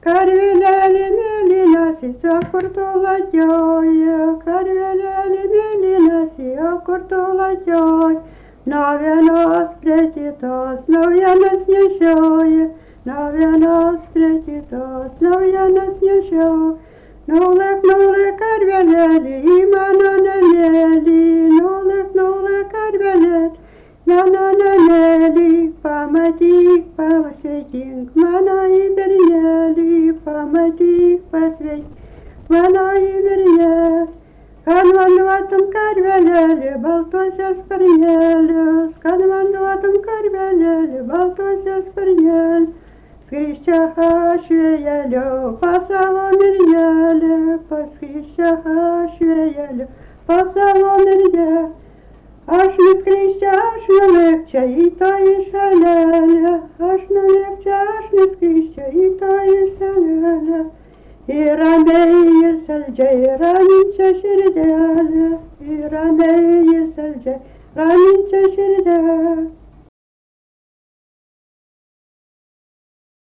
Karvelėli mėlynasi, o kur tu ladžioji, karvelėli mėlynasi, o kur tu ladžioji. Nuo vienos prie kitos naujienas nešioji, nuo vienos prie kitos naujienas nešioji. Nulėk, karvelėli į mano namėlį, nulėk, karvelėli, mano namėlį, pamatyk, pasveikink mano įbernėlį, pamatyk, pasveikink mano įbernėlį. Kad man duotum karvelėlį, baltuosios sparnelius, kad man duotum karvelėlį, baltuosios sparnelius. Skriščia aš vėjeliu, pas savo mirgelį, paskriščia aš vėjeliu, pas savo mirgelį. Aš nuskriščia, aš nulėkčia į tąjį šalelę, aš nulėkčia, aš nuskriščia į tąjį šalelę. Ir ramiai ir saldžiai raminčia širdelė, ir ramiai ir saldžiai raminčia.